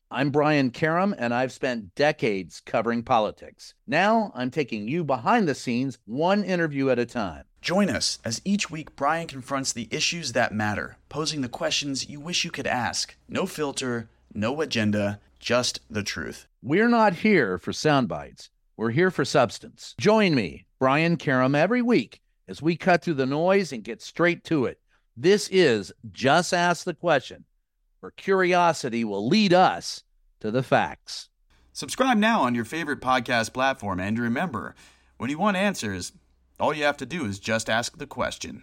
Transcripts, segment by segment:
I'm Brian Karam, and I've spent decades covering politics. Now I'm taking you behind the scenes, one interview at a time. Join us as each week Brian confronts the issues that matter, posing the questions you wish you could ask. No filter, no agenda, just the truth. We're not here for sound bites. We're here for substance. Join me, Brian Karam, every week as we cut through the noise and get straight to it. This is Just Ask the Question, where curiosity will lead us to the facts. Subscribe now on your favorite podcast platform, and remember, when you want answers, all you have to do is just ask the question.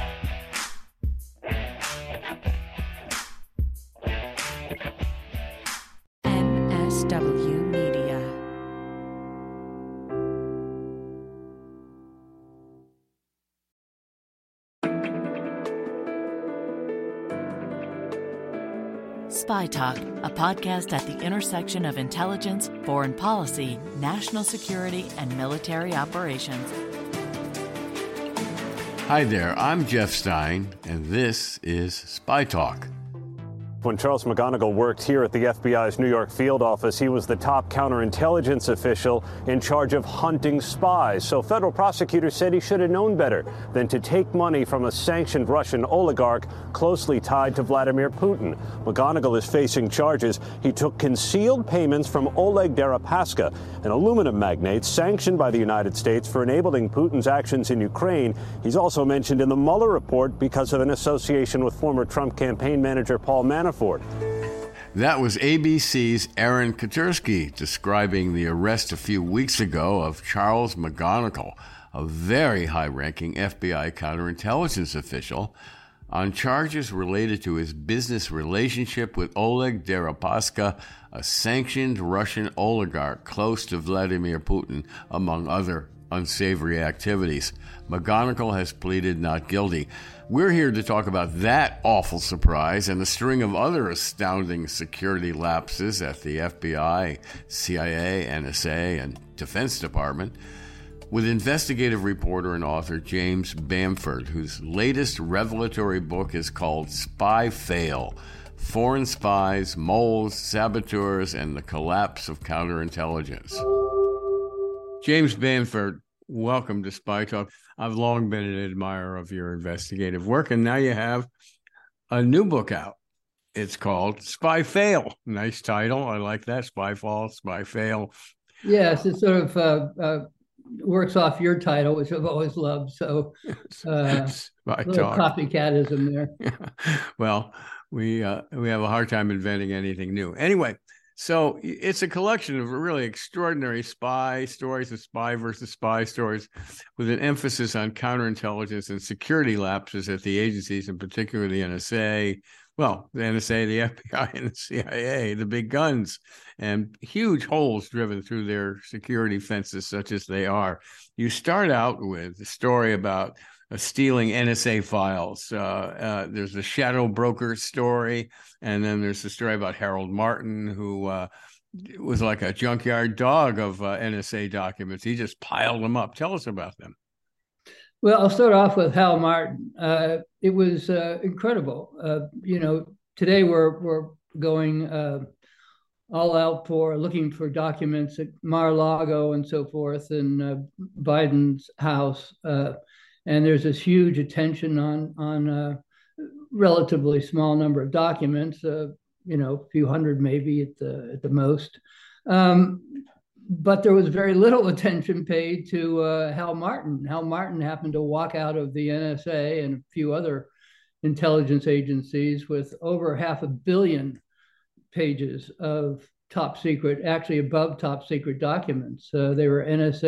MSW Media. Spy Talk, a podcast at the intersection of intelligence, foreign policy, national security, and military operations. Hi there, I'm Jeff Stein, and this is Spy Talk. When Charles McGonigal worked here at the FBI's New York field office, he was the top counterintelligence official in charge of hunting spies. So federal prosecutors said he should have known better than to take money from a sanctioned Russian oligarch closely tied to Vladimir Putin. McGonigal is facing charges. He took concealed payments from Oleg Deripaska, an aluminum magnate sanctioned by the United States for enabling Putin's actions in Ukraine. He's also mentioned in the Mueller report because of an association with former Trump campaign manager Paul Manafort. That was ABC's Aaron Katersky describing the arrest a few weeks ago of Charles McGonigal, a very high-ranking FBI counterintelligence official, on charges related to his business relationship with Oleg Deripaska, a sanctioned Russian oligarch close to Vladimir Putin, among other unsavory activities. McGonigal has pleaded not guilty. We're here to talk about that awful surprise and a string of other astounding security lapses at the FBI, CIA, NSA, and Defense Department with investigative reporter and author James Bamford, whose latest revelatory book is called Spy Fail: Foreign Spies, Moles, Saboteurs, and the Collapse of Counterintelligence. James Bamford, welcome to Spy Talk. I've long been an admirer of your investigative work, and now you have a new book out. It's called Spy Fail. Nice title. I like that. Spy Fall, Spy Fail. Yes, it sort of works off your title, which I've always loved. So Spy little Talk. copycatism there. Well, we have a hard time inventing anything new. Anyway, so it's a collection of really extraordinary spy stories, and spy versus spy stories, with an emphasis on counterintelligence and security lapses at the agencies, in particular the NSA. Well, the NSA, the FBI, and the CIA, the big guns, and huge holes driven through their security fences, such as they are. You start out with a story about stealing NSA files. There's the shadow broker story, and then there's the story about Harold Martin, who was like a junkyard dog of NSA documents. He just piled them up. Tell us about them. Well, I'll start off with Hal Martin. It was incredible. Today we're going all out for looking for documents at Mar-a-Lago and so forth in Biden's house. And there's this huge attention on a relatively small number of documents, a few hundred maybe at the most. But there was very little attention paid to Hal Martin. Hal Martin happened to walk out of the NSA and a few other intelligence agencies with over 500 million pages of top secret, actually above top secret documents. They were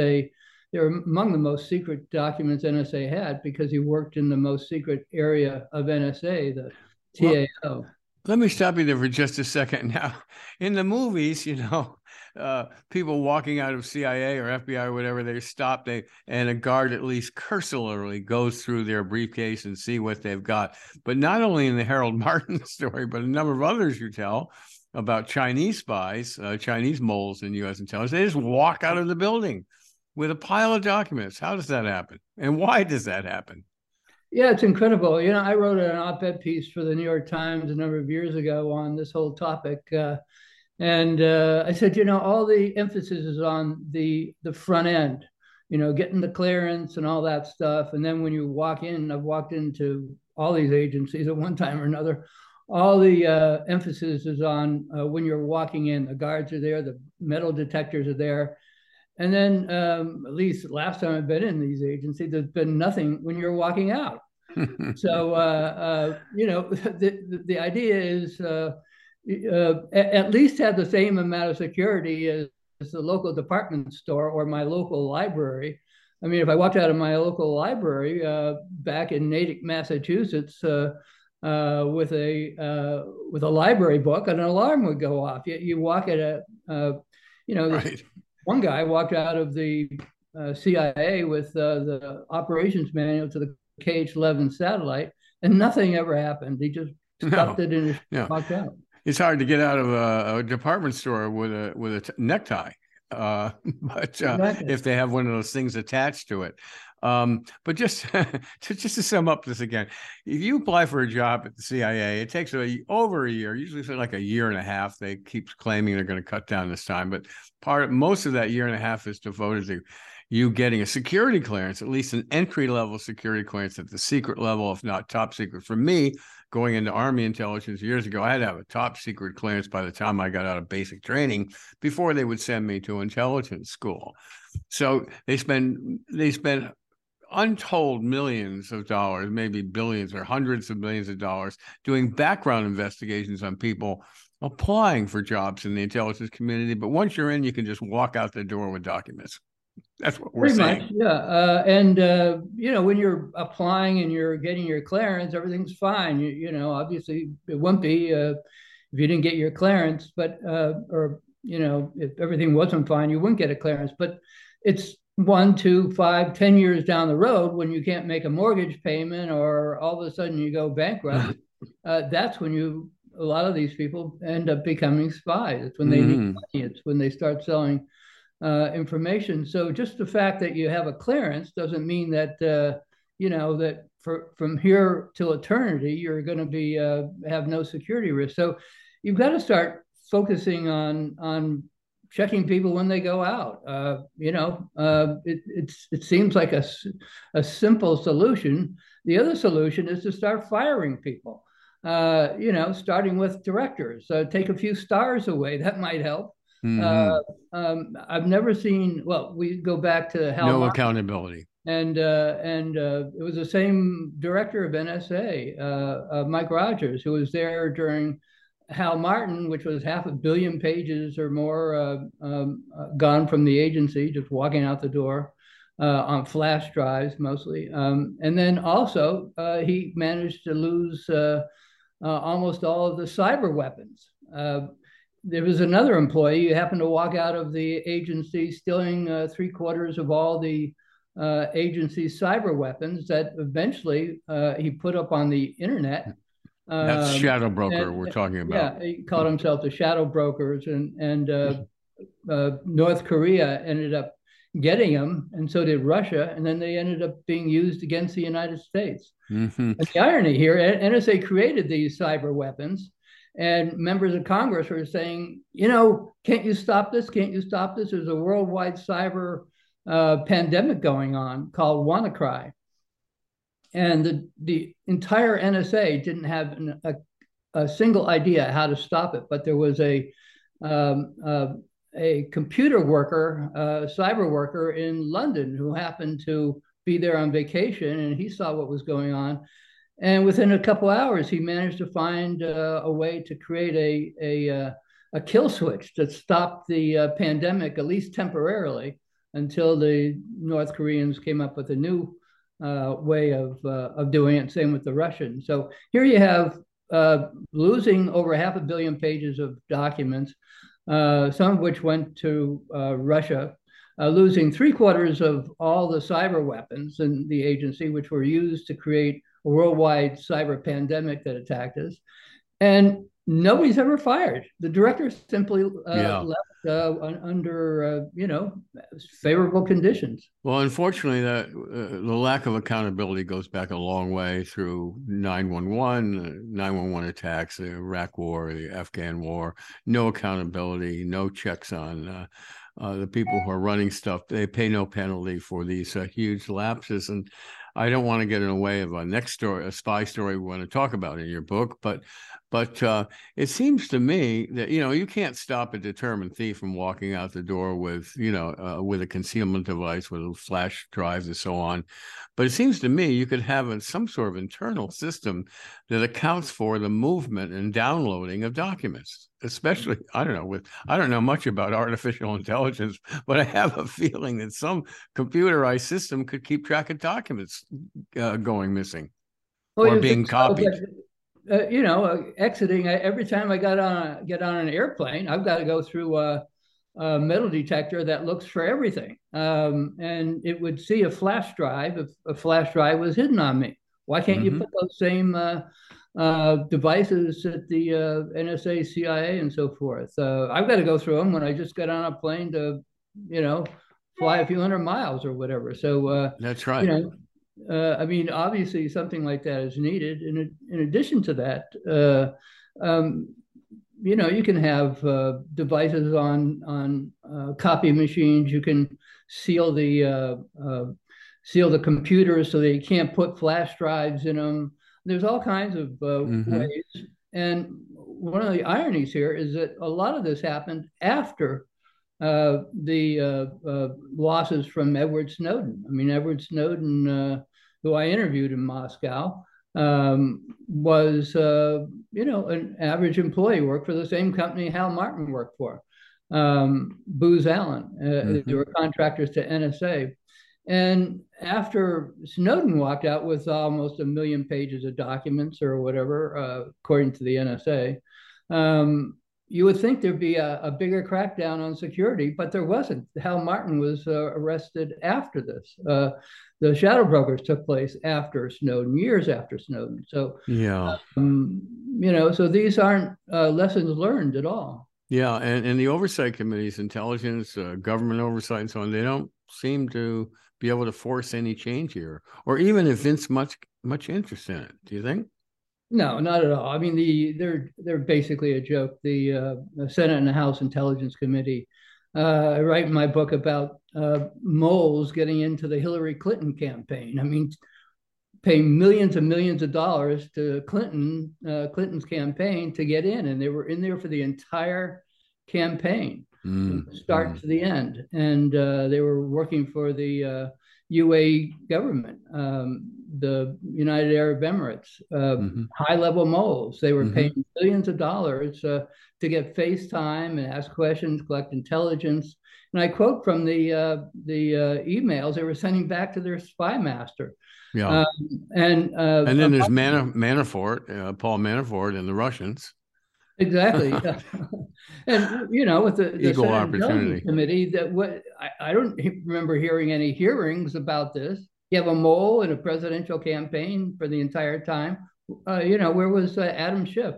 among the most secret documents NSA had because he worked in the most secret area of NSA, the TAO. Well, let me stop you there for just a second. Now, in the movies, people walking out of CIA or FBI or whatever, they stop, and a guard at least cursorily goes through their briefcase and see what they've got. But not only in the Harold Martin story, but a number of others you tell about Chinese spies, Chinese moles in U.S. intelligence, they just walk out of the building with a pile of documents. How does that happen? And why does that happen? Yeah, it's incredible. I wrote an op-ed piece for the New York Times a number of years ago on this whole topic. And I said, all the emphasis is on the front end, getting the clearance and all that stuff. And then when you walk in, I've walked into all these agencies at one time or another. All the emphasis is on when you're walking in. The guards are there, the metal detectors are there. And then, at least last time I've been in these agencies, there's been nothing when you're walking out. So, the idea is at least have the same amount of security as the local department store or my local library. I mean, if I walked out of my local library back in Natick, Massachusetts, with a library book, an alarm would go off. You walk at Right. One guy walked out of the CIA with the operations manual to the KH-11 satellite, and nothing ever happened. He just stuffed it in and walked out. It's hard to get out of a department store with a necktie, but Exactly. if they have one of those things attached to it. But just to sum up this again, if you apply for a job at the CIA, it takes over a year, usually like a year and a half. They keep claiming they're going to cut down this time, but most of that year and a half is devoted to you getting a security clearance, at least an entry-level security clearance at the secret level, if not top secret. For me, going into Army intelligence years ago, I had to have a top secret clearance by the time I got out of basic training before they would send me to intelligence school. So they spend untold millions of dollars, maybe billions or hundreds of millions of dollars, doing background investigations on people applying for jobs in the intelligence community. But once you're in, you can just walk out the door with documents. That's what we're saying. Pretty much, yeah. And when you're applying and you're getting your clearance, everything's fine. Obviously it wouldn't be if you didn't get your clearance, but if everything wasn't fine, you wouldn't get a clearance. But it's 1, 2, 5, 10 years down the road when you can't make a mortgage payment or all of a sudden you go bankrupt. That's when a lot of these people end up becoming spies. It's when they need money. It's when they start selling information. So just the fact that you have a clearance doesn't mean that that from here till eternity you're going to be have no security risk. So you've got to start focusing on checking people when they go out. It seems like a simple solution. The other solution is to start firing people. Starting with directors. Take a few stars away. That might help. I've never seen. Well, we go back to Hal. No Martin, accountability. and it was the same director of NSA, Mike Rogers, who was there during Hal Martin, which was 500 million pages or more gone from the agency, just walking out the door on flash drives mostly. And then also he managed to lose almost all of the cyber weapons. There was another employee who happened to walk out of the agency stealing 3/4 of all the agency's cyber weapons that eventually he put up on the internet. That's shadow broker we're talking about. Yeah, he called himself the shadow brokers, and North Korea ended up getting him, and so did Russia, and then they ended up being used against the United States. And the irony here, NSA created these cyber weapons, and members of Congress were saying, can't you stop this? Can't you stop this? There's a worldwide cyber pandemic going on called WannaCry. And the entire NSA didn't have a single idea how to stop it, but there was a computer worker, cyber worker in London who happened to be there on vacation, and he saw what was going on. And within a couple hours, he managed to find a way to create a kill switch that stopped the pandemic, at least temporarily, until the North Koreans came up with a new way of doing it. Same with the Russians. So here you have losing over 500 million pages of documents, some of which went to Russia, losing 3/4 of all the cyber weapons in the agency, which were used to create a worldwide cyber pandemic that attacked us. And Nobody's ever fired. The director simply Yeah. left under favorable conditions. Well, unfortunately, the lack of accountability goes back a long way through 9/11, 9/11 attacks, the Iraq War, the Afghan War. No accountability, no checks on the people who are running stuff. They pay no penalty for these huge lapses. And I don't want to get in the way of a next story, a spy story we want to talk about in your book, but it seems to me that, you can't stop a determined thief from walking out the door with, with a concealment device, with flash drives and so on. But it seems to me you could have some sort of internal system that accounts for the movement and downloading of documents, especially, I don't know much about artificial intelligence, but I have a feeling that some computerized system could keep track of documents going missing or being copied. Exiting every time I get on an airplane, I've got to go through a metal detector that looks for everything, and it would see a flash drive if a flash drive was hidden on me. Why can't you put those same devices at the NSA, CIA, and so forth? I've got to go through them when I just get on a plane to, fly a few hundred miles or whatever. So that's right. Obviously something like that is needed. In addition to that, you can have devices on copy machines. You can seal the computers so that you can't put flash drives in them. There's all kinds of ways. And one of the ironies here is that a lot of this happened after the losses from Edward Snowden. I mean, Edward Snowden, who I interviewed in Moscow, was, an average employee, worked for the same company Hal Martin worked for, Booz Allen. They were contractors to NSA. And after Snowden walked out with almost 1 million pages of documents or whatever, according to the NSA, you would think there'd be a bigger crackdown on security, but there wasn't. Hal Martin was arrested after this. The shadow brokers took place after Snowden, years after Snowden. So, so these aren't lessons learned at all. Yeah, and the oversight committees, intelligence, government oversight, and so on, they don't seem to be able to force any change here, or even evince much interest in it. Do you think? No, not at all. I mean, they're basically a joke. The Senate and the House Intelligence Committee. I write in my book about moles getting into the Hillary Clinton campaign. I mean, paying millions and millions of dollars to Clinton's campaign to get in, and they were in there for the entire campaign, from the start to the end. And they were working for the UAE government, the United Arab Emirates, high-level moles. They were paying millions of dollars to get FaceTime and ask questions, collect intelligence. And I quote from the emails they were sending back to their spy master. Yeah, and then there's Manafort, Paul Manafort, and the Russians. Exactly. And with the equal Senate opportunity committee, I don't remember hearing any hearings about this. You have a mole in a presidential campaign for the entire time. Where was Adam Schiff?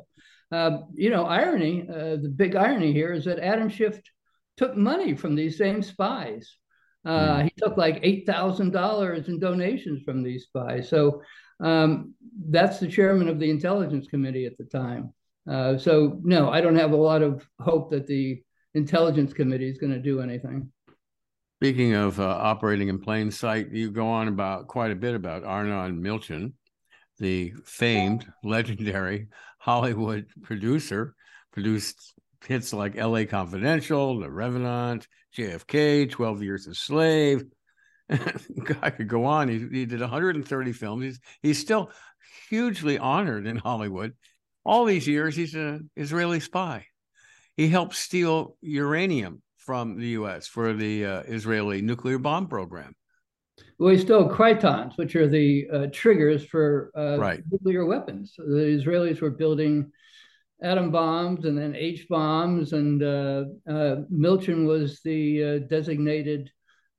Irony. The big irony here is that Adam Schiff took money from these same spies. He took like $8,000 in donations from these spies. So that's the chairman of the Intelligence Committee at the time. So no, I don't have a lot of hope that the Intelligence Committee is going to do anything. Speaking of operating in plain sight, you go on about quite a bit about Arnon Milchan, the famed, legendary Hollywood producer, produced hits like L.A. Confidential, The Revenant, JFK, 12 Years a Slave. I could go on. He did 130 films. He's still hugely honored in Hollywood. All these years, he's an Israeli spy. He helped steal uranium from the U.S. for the Israeli nuclear bomb program. Well, he stole krytons, which are the triggers for right. nuclear weapons. So the Israelis were building atom bombs and then H bombs, and Milchan was the designated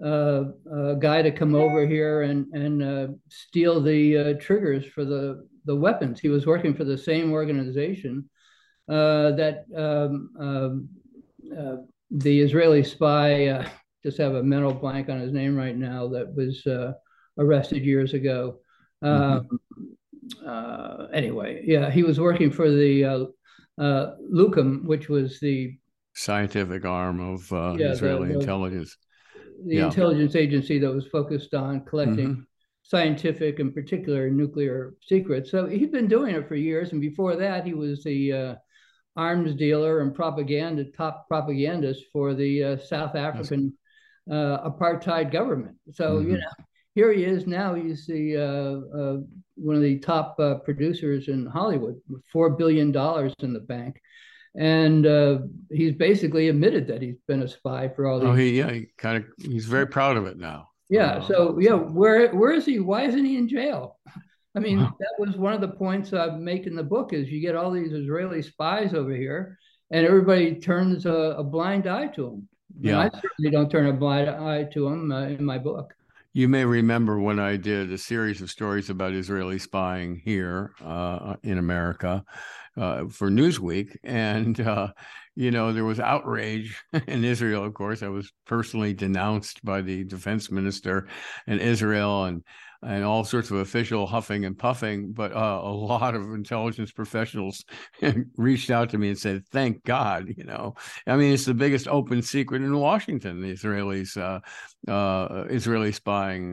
guy to come over here and steal the triggers for the weapons. He was working for the same organization that the Israeli spy, just have a mental blank on his name right now, that was arrested years ago. Anyway, yeah, he was working for the Lucam, which was the scientific arm of Israeli intelligence. The intelligence agency that was focused on collecting scientific, in particular, nuclear secrets. So he'd been doing it for years. And before that, he was the arms dealer and top propagandist for the South African apartheid government. So, here he is now. He's the one of the top producers in Hollywood, with $4 billion in the bank. And he's basically admitted that he's been a spy for all these. He's very proud of it now. Yeah. Where is he? Why isn't he in jail? I mean, that was one of the points I make in the book, is you get all these Israeli spies over here and everybody turns a blind eye to them. Yeah. And I certainly don't turn a blind eye to them in my book. You may remember when I did a series of stories about Israeli spying here in America for Newsweek. And, there was outrage in Israel, of course. I was personally denounced by the defense minister in Israel and all sorts of official huffing and puffing. But a lot of intelligence professionals reached out to me and said, thank God, I mean, it's the biggest open secret in Washington, the Israelis, Israeli spying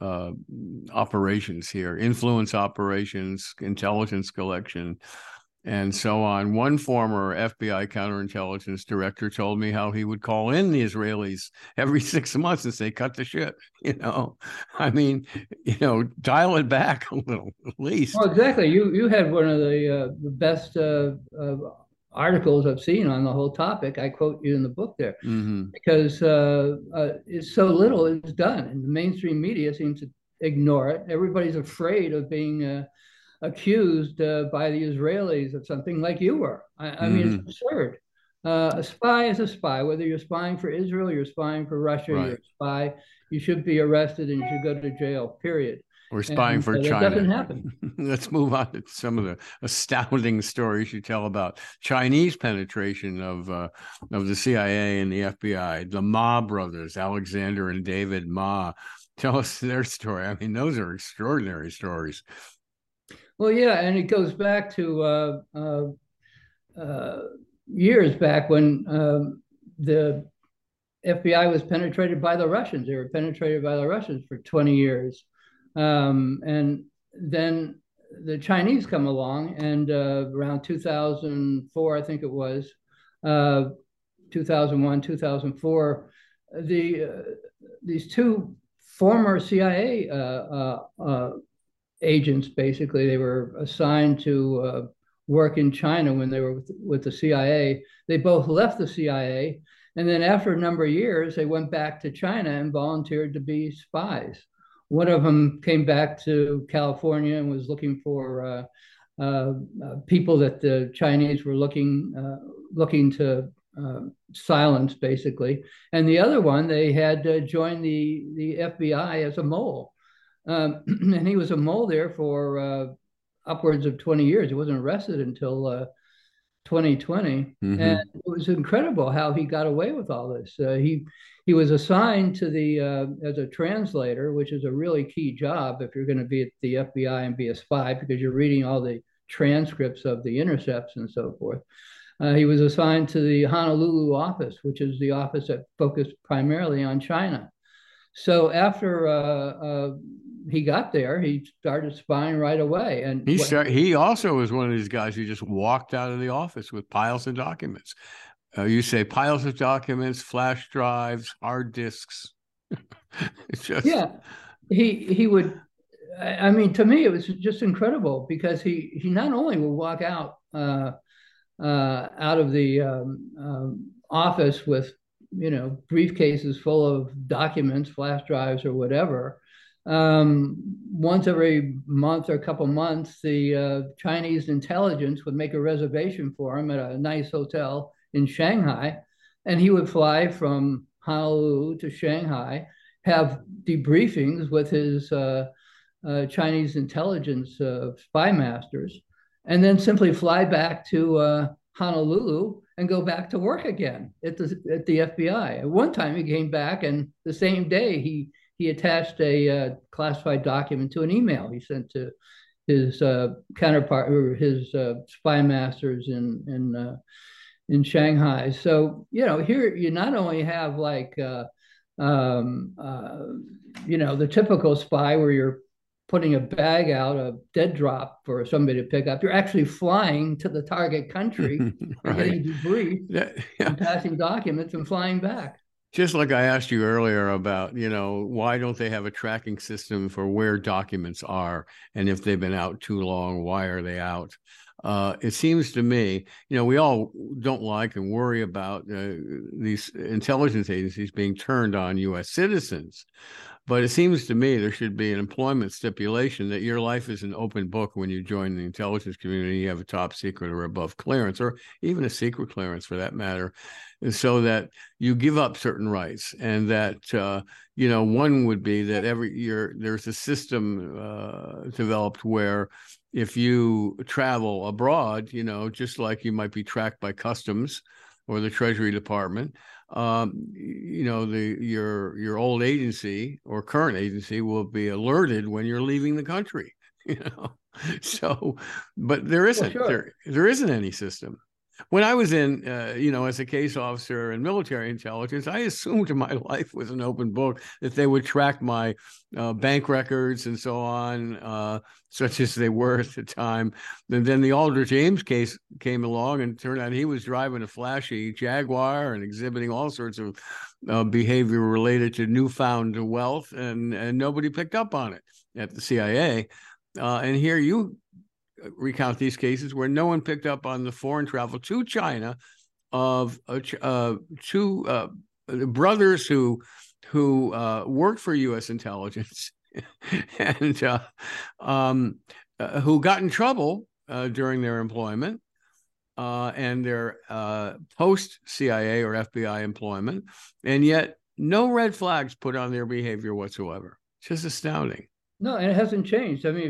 operations here, influence operations, intelligence collection, and so on. One former FBI counterintelligence director told me how he would call in the Israelis every 6 months and say, cut the shit, I mean, dial it back a little, at least. Well, exactly. You had one of the best articles I've seen on the whole topic. I quote you in the book there, because it's so little is done, and the mainstream media seems to ignore it. Everybody's afraid of being accused by the Israelis of something, like you were. I mean, it's absurd. A spy is a spy. Whether you're spying for Israel, you're spying for Russia, you're a spy. You should be arrested and you should go to jail, period. Or spying for China. That doesn't happen. Let's move on to some of the astounding stories you tell about Chinese penetration of the CIA and the FBI. The Ma brothers, Alexander and David Ma. Tell us their story. I mean, those are extraordinary stories. Well, yeah, and it goes back to years back when the FBI was penetrated by the Russians. They were penetrated by the Russians for 20 years. And then the Chinese come along, and around 2004, I think it was, 2001, 2004, these two former CIA agents, basically, they were assigned to work in China when they were with the CIA. They both left the CIA, and then after a number of years, they went back to China and volunteered to be spies. One of them came back to California and was looking for people that the Chinese were looking to silence, basically. And the other one, they had joined the FBI as a mole. And he was a mole there for upwards of 20 years. He wasn't arrested until 2020. And it was incredible how he got away with all this. He was assigned to as a translator, which is a really key job if you're going to be at the FBI and be a spy, because you're reading all the transcripts of the intercepts and so forth. He was assigned to the Honolulu office, which is the office that focused primarily on China. So after he got there, he started spying right away. And he also was one of these guys who just walked out of the office with piles of documents. You say piles of documents, flash drives, hard disks. It's just... Yeah, he would. I mean, to me, it was just incredible, because he not only would walk out of the office with briefcases full of documents, flash drives, or whatever. Once every month or a couple months, the Chinese intelligence would make a reservation for him at a nice hotel in Shanghai, and he would fly from Honolulu to Shanghai, have debriefings with his Chinese intelligence spy masters, and then simply fly back to Honolulu and go back to work again at the FBI. At one time, he came back, and the same day he attached a classified document to an email he sent to his counterpart or his spy masters in Shanghai. So here you not only have like the typical spy where you're putting a bag out, a dead drop for somebody to pick up. You're actually flying to the target country and Right. getting debriefed and passing documents and flying back. Just like I asked you earlier about, why don't they have a tracking system for where documents are? And if they've been out too long, why are they out? It seems to me, we all don't like and worry about these intelligence agencies being turned on U.S. citizens. But it seems to me there should be an employment stipulation that your life is an open book when you join the intelligence community. You have a top secret or above clearance, or even a secret clearance for that matter, so that you give up certain rights. And that, one would be that every year there's a system developed where if you travel abroad, just like you might be tracked by customs or the Treasury Department, your old agency or current agency will be alerted when you're leaving the country. So, but there isn't. Well, sure. There isn't any system. When I was in, as a case officer in military intelligence, I assumed my life was an open book, that they would track my bank records and so on, such as they were at the time. And then the Aldrich Ames case came along, and it turned out he was driving a flashy Jaguar and exhibiting all sorts of behavior related to newfound wealth, and nobody picked up on it at the CIA. And here you recount these cases where no one picked up on the foreign travel to China of two brothers who worked for U.S. intelligence and who got in trouble during their employment and their post-CIA or FBI employment, and yet no red flags put on their behavior whatsoever. It's just astounding. No, and it hasn't changed. I mean,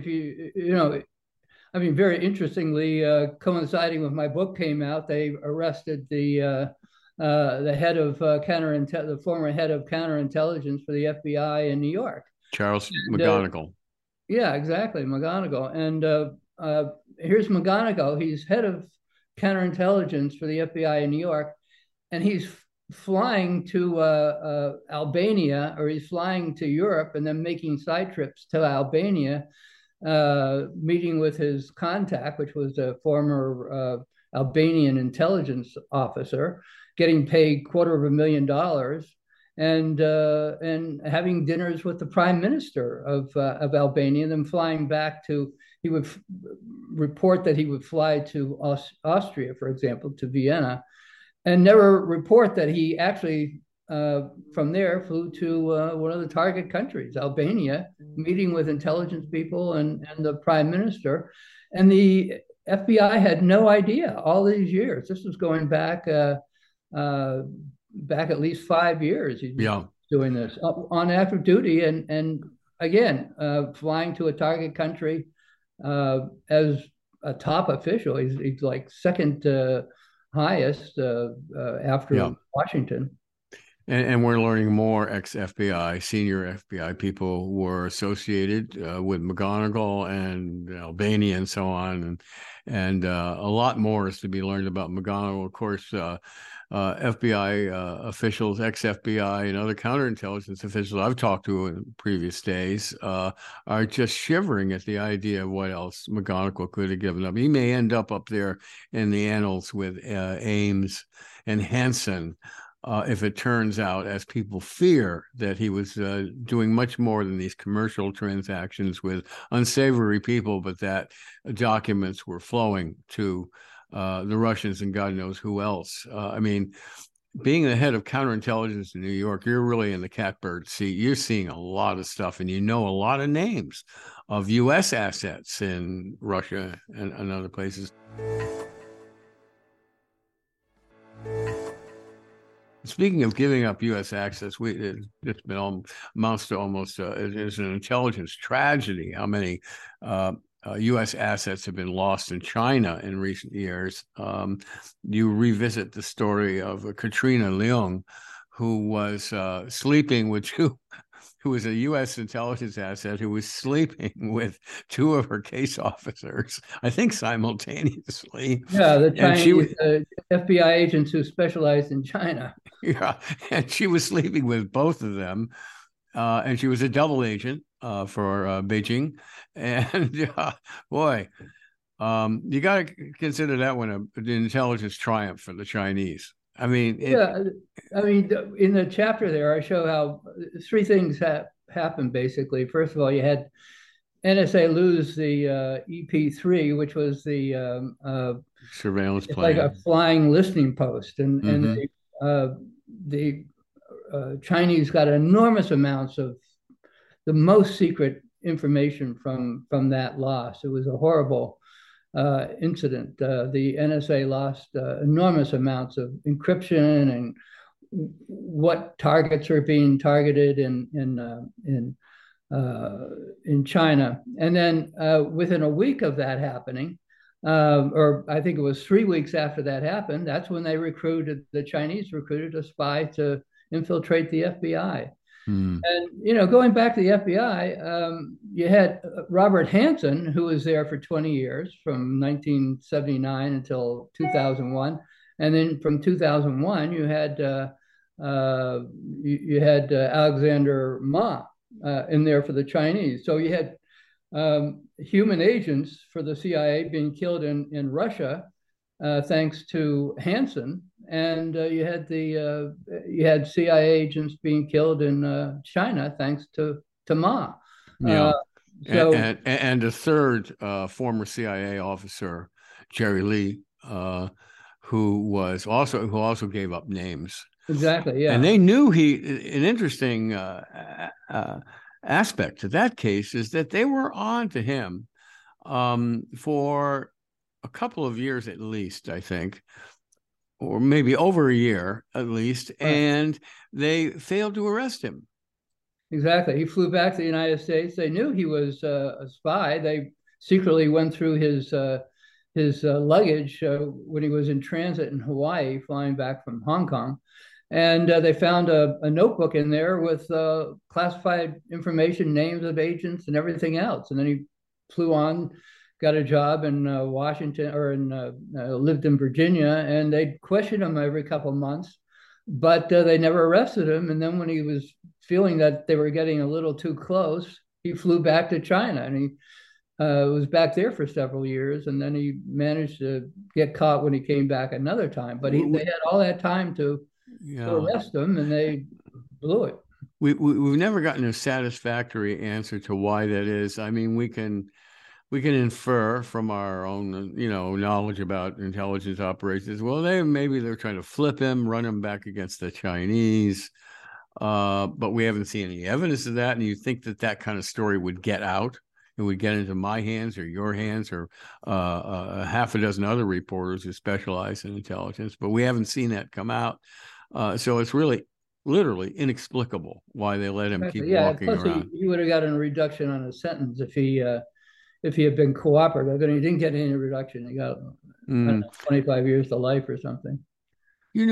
very interestingly, coinciding with my book came out, they arrested the head of the former head of counterintelligence for the FBI in New York, Charles McGonigal. Yeah, exactly, McGonigal. And here's McGonigal. He's head of counterintelligence for the FBI in New York, and he's flying to Albania, or he's flying to Europe and then making side trips to Albania, meeting with his contact, which was a former Albanian intelligence officer, getting paid $250,000, and having dinners with the prime minister of Albania, and then flying back to. He would report that he would fly to Austria, for example, to Vienna, and never report that he actually from there flew to one of the target countries, Albania, meeting with intelligence people and the prime minister. And the FBI had no idea all these years. This was going back at least 5 years. He's doing this on active duty, and again, flying to a target country as a top official. He's like second highest after Washington. And we're learning more ex-FBI, senior FBI people were associated with McGonigal and Albania and so on. And a lot more is to be learned about McGonigal. Of course, FBI officials, ex-FBI and other counterintelligence officials I've talked to in previous days are just shivering at the idea of what else McGonigal could have given up. He may end up there in the annals with Ames and Hansen, if it turns out, as people fear, that he was doing much more than these commercial transactions with unsavory people, but that documents were flowing to the Russians and God knows who else. I mean, being the head of counterintelligence in New York, you're really in the catbird seat. You're seeing a lot of stuff, and you know a lot of names of U.S. assets in Russia and other places. Speaking of giving up U.S. access, it's been amounts to almost it's an intelligence tragedy how many U.S. assets have been lost in China in recent years. You revisit the story of Katrina Leung, who was sleeping with who was a U.S. intelligence asset who was sleeping with two of her case officers, I think simultaneously. Yeah, the Chinese FBI agents who specialized in China. Yeah, and she was sleeping with both of them, and she was a double agent for Beijing. And boy, you got to consider that one an intelligence triumph for the Chinese. I mean, in the chapter there, I show how three things happened, basically. First of all, you had NSA lose the EP3, which was the surveillance plane, like a flying listening post. And, the Chinese got enormous amounts of the most secret information from that loss. It was a horrible incident. The NSA lost enormous amounts of encryption and what targets are being targeted in China. And then within a week of that happening, or I think it was 3 weeks after that happened, that's when the Chinese recruited a spy to infiltrate the FBI. And, going back to the FBI, you had Robert Hanssen, who was there for 20 years, from 1979 until 2001. And then from 2001, you had Alexander Ma in there for the Chinese. So you had human agents for the CIA being killed in Russia, thanks to Hanssen. And you had CIA agents being killed in China thanks to Ma. Yeah, and a third former CIA officer, Jerry Lee, who also gave up names. Exactly. Yeah, and they knew an interesting aspect to that case is that they were on to him for a couple of years at least, I think, or maybe over a year at least, right. And they failed to arrest him. Exactly. He flew back to the United States. They knew he was a spy. They secretly went through his luggage when he was in transit in Hawaii, flying back from Hong Kong. And they found a notebook in there with classified information, names of agents and everything else. And then he flew on, got a job in Washington, or lived in Virginia, and they questioned him every couple of months, but they never arrested him. And then when he was feeling that they were getting a little too close, he flew back to China, and he was back there for several years, and then he managed to get caught when he came back another time. But they had all that time to arrest him, and they blew it. We've never gotten a satisfactory answer to why that is. I mean, we can infer from our own, knowledge about intelligence operations. Well, maybe they're trying to flip him, run him back against the Chinese, but we haven't seen any evidence of that. And you think that kind of story would get out? It would get into my hands or your hands or half a dozen other reporters who specialize in intelligence, but we haven't seen that come out. So it's really, literally inexplicable why they let him keep walking around. He would have gotten a reduction on his sentence if he had been cooperative, and he didn't get any reduction. He got 25 years to life or something. We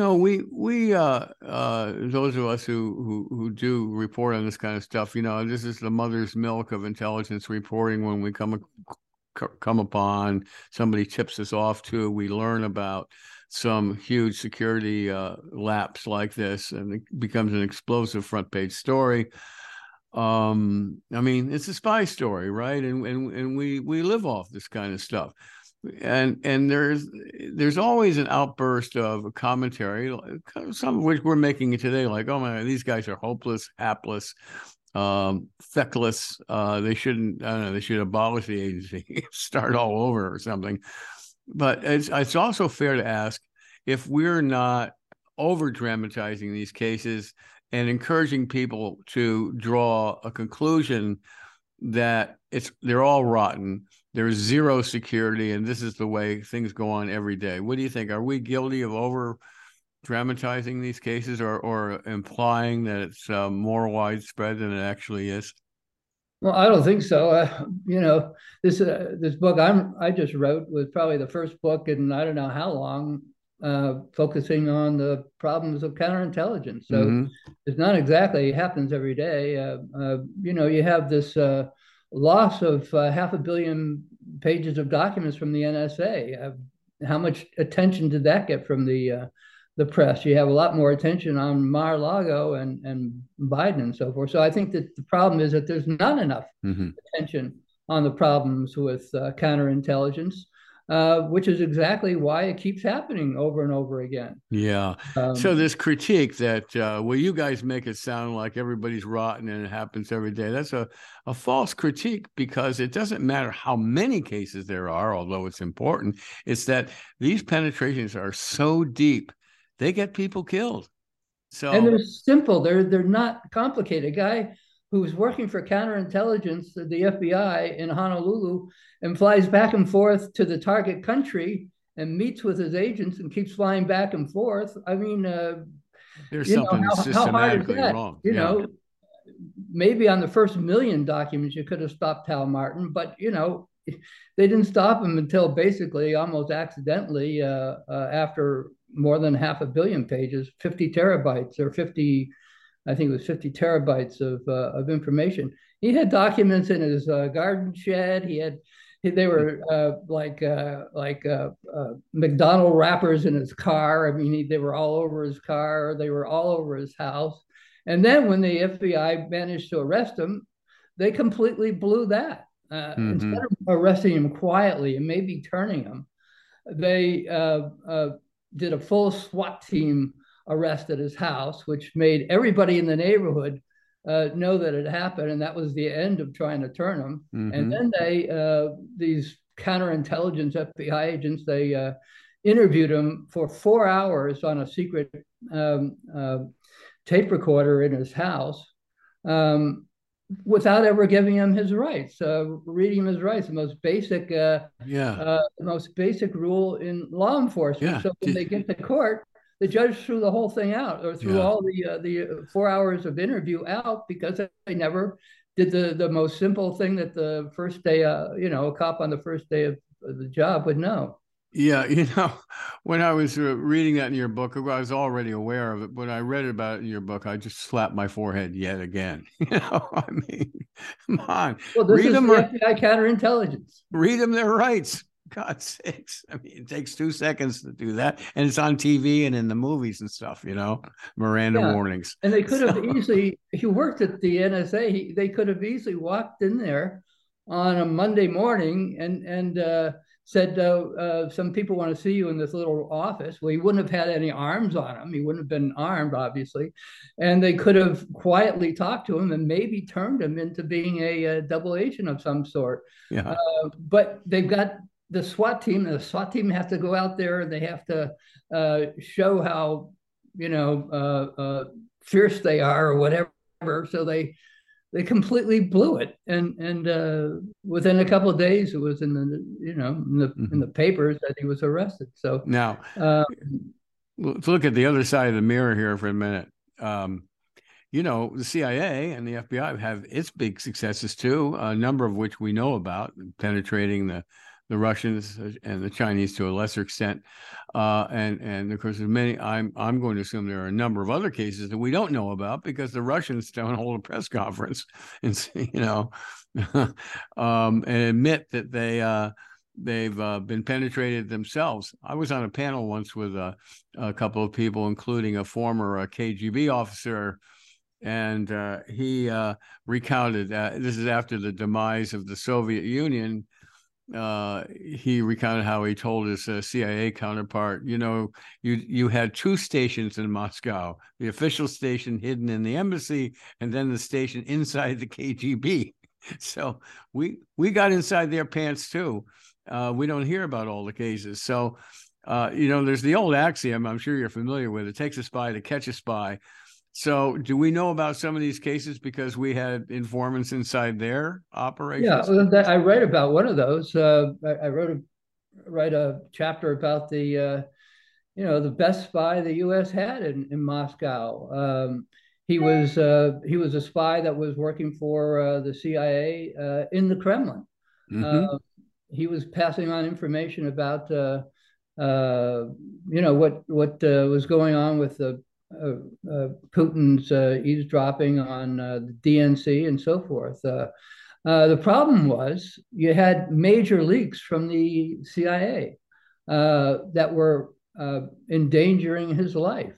those of us who do report on this kind of stuff, this is the mother's milk of intelligence reporting. When we come upon somebody tips us off to, we learn about some huge security lapse like this, and it becomes an explosive front page story. I mean, it's a spy story, right? And we live off this kind of stuff. And there's always an outburst of commentary, some of which we're making today, like, oh my God, these guys are hopeless, hapless, feckless. They should abolish the agency, start all over or something. But it's also fair to ask if we're not over dramatizing these cases and encouraging people to draw a conclusion that they're all rotten, there's zero security, and this is the way things go on every day. What do you think? Are we guilty of over dramatizing these cases, or implying that it's more widespread than it actually is? Well, I don't think so. This book I just wrote was probably the first book in I don't know how long, focusing on the problems of counterintelligence. So Mm-hmm. it's not exactly it happens every day. You have this loss of 500 million pages of documents from the NSA. How much attention did that get from the press? You have a lot more attention on Mar-a-Lago and Biden and so forth. So I think that the problem is that there's not enough attention on the problems with counterintelligence, which is exactly why it keeps happening over and over again. Yeah. So this critique that, well, you guys make it sound like everybody's rotten and it happens every day. That's a false critique, because it doesn't matter how many cases there are, although it's important. It's that these penetrations are so deep, they get people killed. And they're simple. They're not complicated. A guy who's working for counterintelligence, the FBI in Honolulu, and flies back and forth to the target country and meets with his agents and keeps flying back and forth. I mean, there's something systematically wrong. Maybe on the first 1,000,000 documents, you could have stopped Hal Martin, but, they didn't stop him until basically almost accidentally after more than 500 million pages, 50 terabytes or 50, I think it was 50 terabytes of information. He had documents in his garden shed. They were like McDonald wrappers in his car. I mean, they were all over his car. They were all over his house. And then when the FBI managed to arrest him, they completely blew that. Instead of arresting him quietly and maybe turning him, they did a full SWAT team arrest at his house, which made everybody in the neighborhood know that it happened, and that was the end of trying to turn him. And then these counterintelligence FBI agents, they interviewed him for 4 hours on a secret tape recorder in his house, without ever giving him his rights, reading him his rights, the most basic rule in law enforcement. So when they get to court, the judge threw the whole thing out, or threw all the 4 hours of interview out, because they never did the most simple thing that the first day, a cop on the first day of the job would know. Yeah, when I was reading that in your book, I was already aware of it. When I read about it in your book, I just slapped my forehead yet again. I mean, come on. Well, this is the FBI counterintelligence. Read them their rights. God's sakes. I mean, it takes 2 seconds to do that. And it's on TV and in the movies and stuff, Miranda warnings. And they could have easily, he worked at the NSA, they could have easily walked in there on a Monday morning and said, some people want to see you in this little office. Well, he wouldn't have had any arms on him. He wouldn't have been armed, obviously. And they could have quietly talked to him and maybe turned him into being a double agent of some sort. Yeah. But they've got the SWAT team. The SWAT team have to go out there and they have to show how, fierce they are or whatever. So they completely blew it, and within a couple of days, it was in the papers that he was arrested. So now, let's look at the other side of the mirror here for a minute. The CIA and the FBI have its big successes too, a number of which we know about, penetrating the Russians and the Chinese to a lesser extent, and of course, there's many. I'm going to assume there are a number of other cases that we don't know about because the Russians don't hold a press conference and and admit that they've been penetrated themselves. I was on a panel once with a couple of people, including a former KGB officer. And he recounted, this is after the demise of the Soviet Union. He recounted how he told his CIA counterpart, you had 2 stations in Moscow, the official station hidden in the embassy, and then the station inside the KGB. So we got inside their pants too. We don't hear about all the cases. So, there's the old axiom, I'm sure you're familiar with, it takes a spy to catch a spy. So do we know about some of these cases because we had informants inside their operations? Yeah, I read about one of those. I write a chapter about the best spy the U.S. had in Moscow. he was a spy that was working for the CIA in the Kremlin. Mm-hmm. He was passing on information about what was going on with Putin's eavesdropping on the DNC and so forth. The problem was you had major leaks from the CIA that were endangering his life.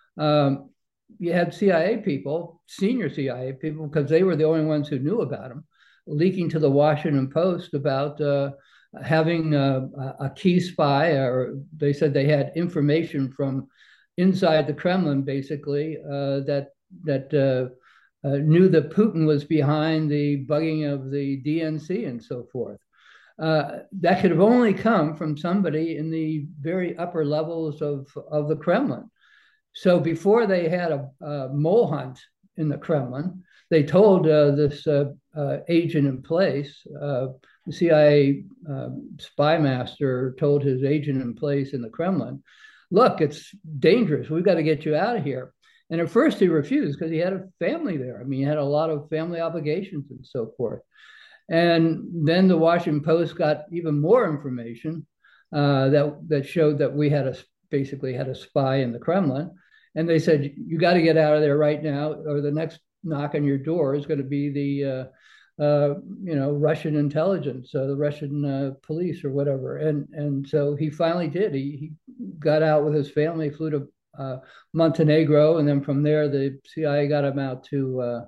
You had CIA people, senior CIA people, because they were the only ones who knew about him, leaking to the Washington Post about having a key spy, or they said they had information from inside the Kremlin, basically, that knew that Putin was behind the bugging of the DNC and so forth. That could have only come from somebody in the very upper levels of the Kremlin. So before they had a mole hunt in the Kremlin, they told this agent in place, the CIA spy master told his agent in place in the Kremlin, look, it's dangerous. We've got to get you out of here. And at first he refused because he had a family there. I mean, he had a lot of family obligations and so forth. And then the Washington Post got even more information that showed that we basically had a spy in the Kremlin. And they said, you got to get out of there right now, or the next knock on your door is going to be the Russian intelligence, the Russian police or whatever. And so he finally did. He got out with his family, flew to Montenegro, and then from there the CIA got him out to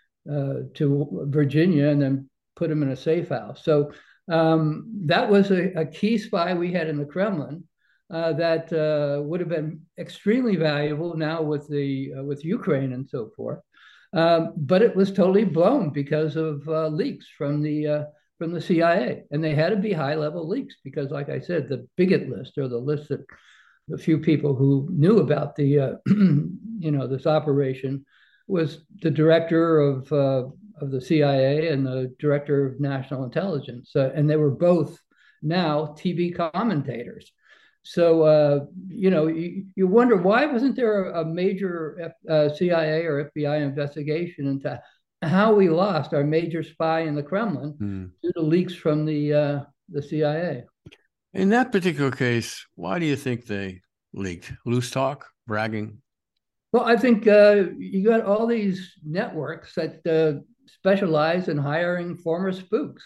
Virginia, and then put him in a safe house. So that was a key spy we had in the Kremlin that would have been extremely valuable now with Ukraine and so forth. But it was totally blown because of leaks from the CIA, and they had to be high-level leaks because, like I said, the bigot list, or the list that the few people who knew about the this operation, was the director of the CIA and the director of national intelligence, and they were both now TV commentators. So, you wonder, why wasn't there a major CIA or FBI investigation into how we lost our major spy in the Kremlin due to leaks from the CIA? In that particular case, why do you think they leaked? Loose talk, bragging? Well, I think you got all these networks that specialize in hiring former spooks.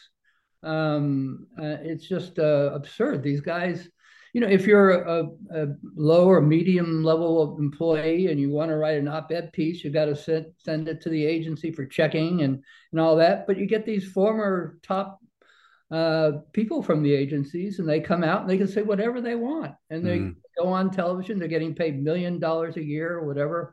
It's just absurd. These guys, if you're a low or medium level employee and you want to write an op-ed piece, you got to send it to the agency for checking and all that. But you get these former top people from the agencies, and they come out and they can say whatever they want, and they go on television. They're getting paid $1 million a year or whatever.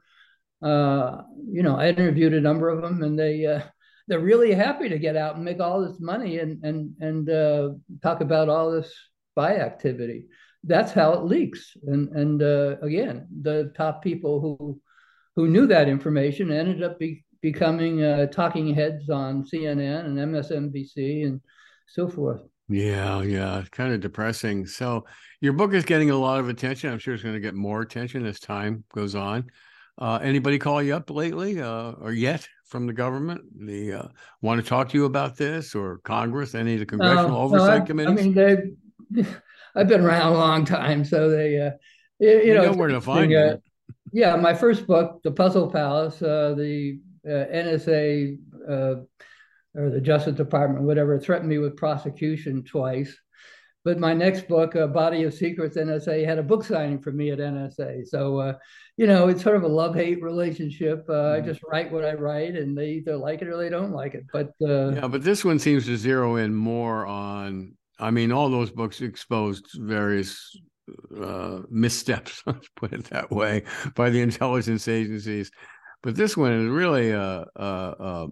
I interviewed a number of them, and they're really happy to get out and make all this money and talk about all this spy activity. That's how it leaks. And again, the top people who knew that information ended up becoming talking heads on CNN and MSNBC and so forth. Yeah, kind of depressing. So your book is getting a lot of attention. I'm sure it's going to get more attention as time goes on. Anybody call you up lately or yet from the government? They want to talk to you about this, or Congress, any of the congressional oversight committees? I mean, I've been around a long time, so they, you know where to find you. Yeah, my first book, The Puzzle Palace, the NSA or the Justice Department, whatever, threatened me with prosecution twice. But my next book, Body of Secrets, NSA, had a book signing for me at NSA. So, it's sort of a love-hate relationship. I just write what I write, and they either like it or they don't like it. But but this one seems to zero in more on, all those books exposed various missteps, let's put it that way, by the intelligence agencies. But this one is really a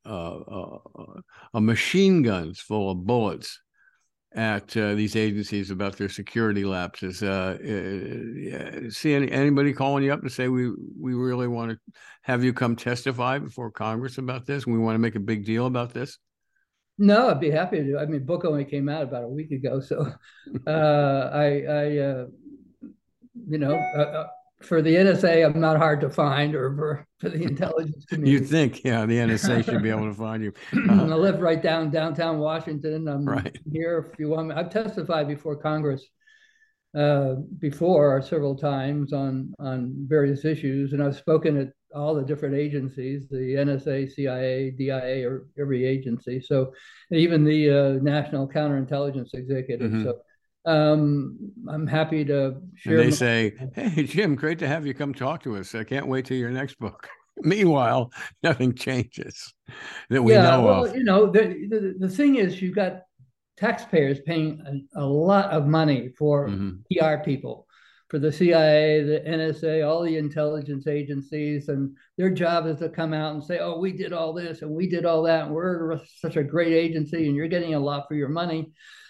machine guns full of bullets at these agencies about their security lapses. See anybody calling you up to say we really want to have you come testify before Congress about this, and we want to make a big deal about this? No, I'd be happy to do. I mean, book only came out about a week ago, so for the NSA, I'm not hard to find, or for the intelligence community. You'd think, the NSA should be able to find you. I live right downtown Washington. I'm right here if you want me. I've testified before Congress before several times on various issues, and I've spoken at all the different agencies, the NSA, CIA, DIA, or every agency. So even the National Counterintelligence Executive. Mm-hmm. So I'm happy to share. And they say, "Hey, Jim, great to have you come talk to us. I can't wait till your next book." Meanwhile, nothing changes that we know of. The thing is, you've got taxpayers paying a lot of money for PR people, for the CIA, the NSA, all the intelligence agencies, and their job is to come out and say, "Oh, we did all this and we did all that, and we're such a great agency, and you're getting a lot for your money."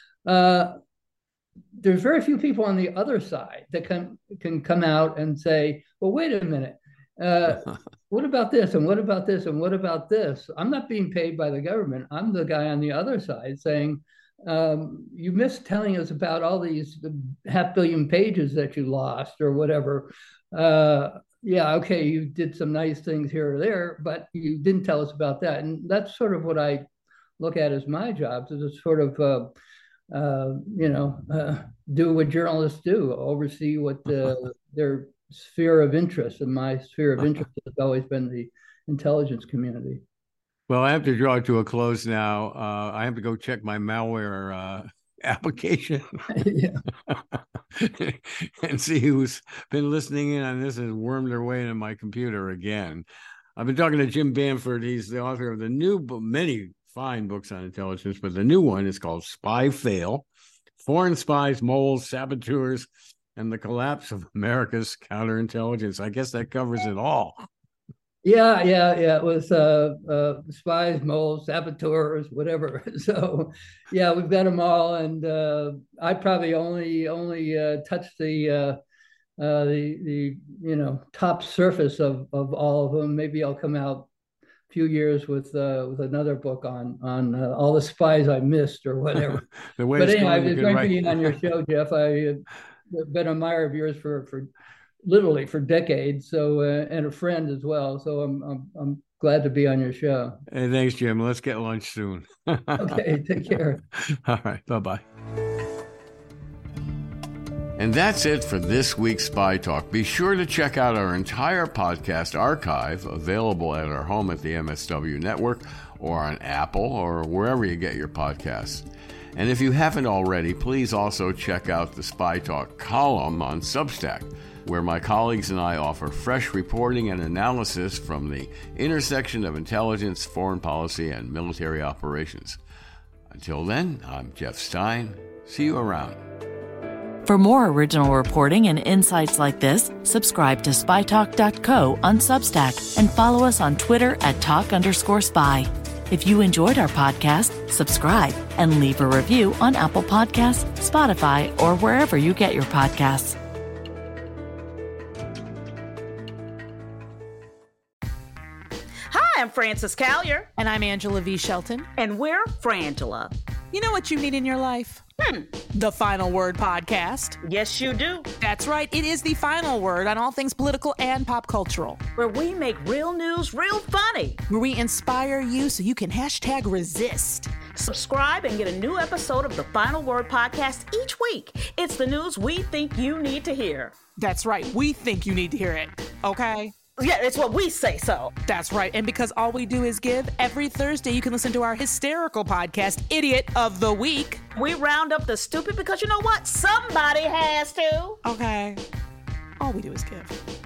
There's very few people on the other side that can come out and say, "Well, wait a minute. What about this? And what about this? And what about this? I'm not being paid by the government. I'm the guy on the other side saying, you missed telling us about all these 500 million pages that you lost or whatever. Okay, you did some nice things here or there, but you didn't tell us about that." And that's sort of what I look at as my job, to just sort of do what journalists do, oversee what their sphere of interest. And my sphere of interest has always been the intelligence community. Well, I have to draw it to a close now. I have to go check my malware application and see who's been listening in on this and wormed their way into my computer again. I've been talking to Jim Bamford. He's the author of the new book, many fine books on intelligence, but the new one is called Spy Fail: Foreign Spies, Moles, Saboteurs, and the Collapse of America's Counterintelligence. I guess that covers it all. Yeah. It was spies, moles, saboteurs, whatever. So, we've got them all, and I probably only touched the top surface of all of them. Maybe I'll come out a few years with another book on all the spies I missed or whatever. But anyway, it's great being on your show, Jeff. I've been an admirer of yours for literally for decades, so and a friend as well. So I'm glad to be on your show. Hey, thanks, Jim. Let's get lunch soon. Okay, take care. All right, bye-bye. And that's it for this week's Spy Talk. Be sure to check out our entire podcast archive, available at our home at the MSW Network or on Apple or wherever you get your podcasts. And if you haven't already, please also check out the Spy Talk column on Substack, where my colleagues and I offer fresh reporting and analysis from the intersection of intelligence, foreign policy, and military operations. Until then, I'm Jeff Stein. See you around. For more original reporting and insights like this, subscribe to spytalk.co on Substack and follow us on Twitter at @talk_spy. If you enjoyed our podcast, subscribe and leave a review on Apple Podcasts, Spotify, or wherever you get your podcasts. Hi, I'm Frances Callier. And I'm Angela V. Shelton. And we're Frangela. You know what you need in your life? The Final Word podcast. Yes, you do. That's right. It is the final word on all things political and pop cultural. Where we make real news real funny. Where we inspire you so you can #resist. Subscribe and get a new episode of the Final Word podcast each week. It's the news we think you need to hear. That's right. We think you need to hear it. Okay? Yeah, it's what we say so. That's right. And because all we do is give, every Thursday you can listen to our hysterical podcast, Idiot of the Week. We round up the stupid because you know what? Somebody has to. Okay. All we do is give.